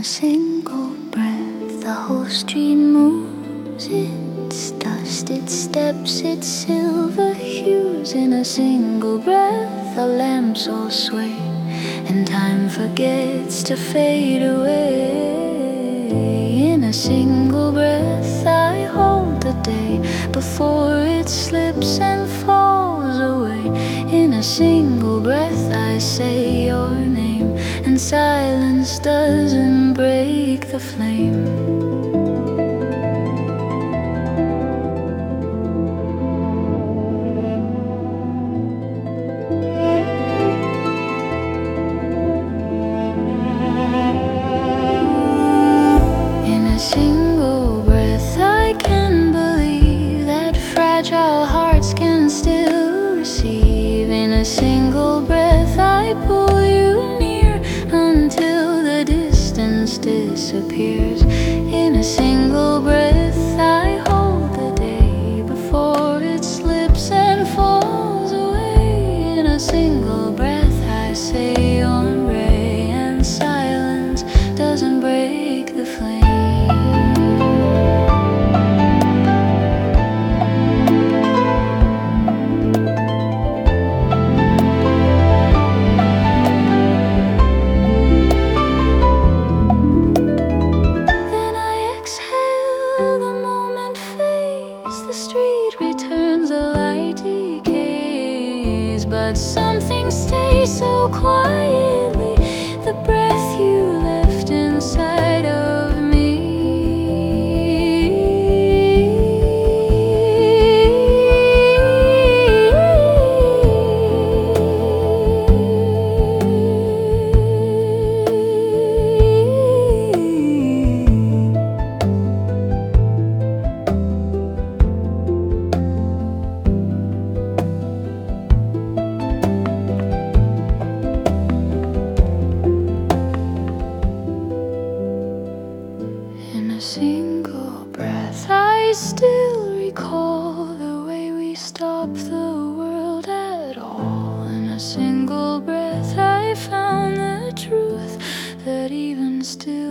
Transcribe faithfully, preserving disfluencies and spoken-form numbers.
single breath, the whole street moves its dust, its steps, its silver hues. In a single breath, our lamps all sway, and time forgets to fade away. In a single breath, I hold the day before it slips and falls away. In a single breath, I say your name, and silence doesn't break the flame. Single breath, I can believe that fragile hearts can still receive. In a single breath, I pull you near until the distance disappears. In a single breath, I hold the day before it slips and falls away. In a single breath, I say your ray, and silence doesn't break the flame. The street returns, the light decays, but something stays so quietly, the breath you left inside of me. In a single breath, I still recall the way we stopped the world at all. In a single breath, I found the truth that even still